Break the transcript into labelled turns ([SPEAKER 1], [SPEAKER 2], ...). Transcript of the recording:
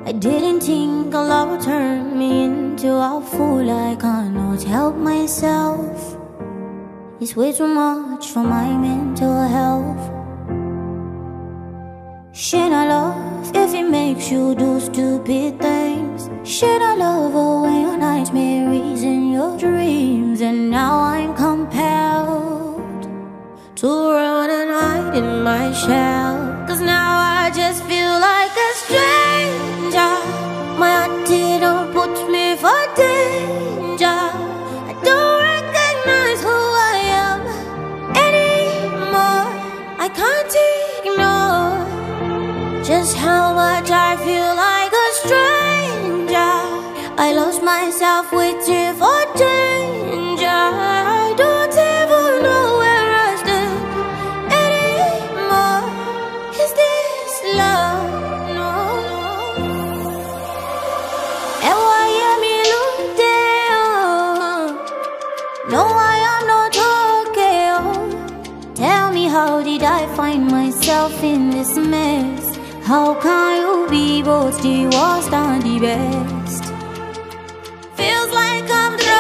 [SPEAKER 1] I didn't think love would turn me into a fool. I cannot help myself. It's way too much for my mental health. Should I love if it makes you do stupid things? Should I love away your nightmares and your dreams? And now I'm compelled to run and hide in my shell. Cause now I just feel like a stranger. My heart didn't put me for danger. I don't recognize who I am anymore. I can't ignore just how much I feel like a stranger. I lost myself waiting for danger. I don't even know where I stand anymore. Is this love? No, no. And why am I looking? No, I am not okay. Oh. Tell me, how did I find myself in this mess? How can you be both the worst and the best? Feels like I'm drowning.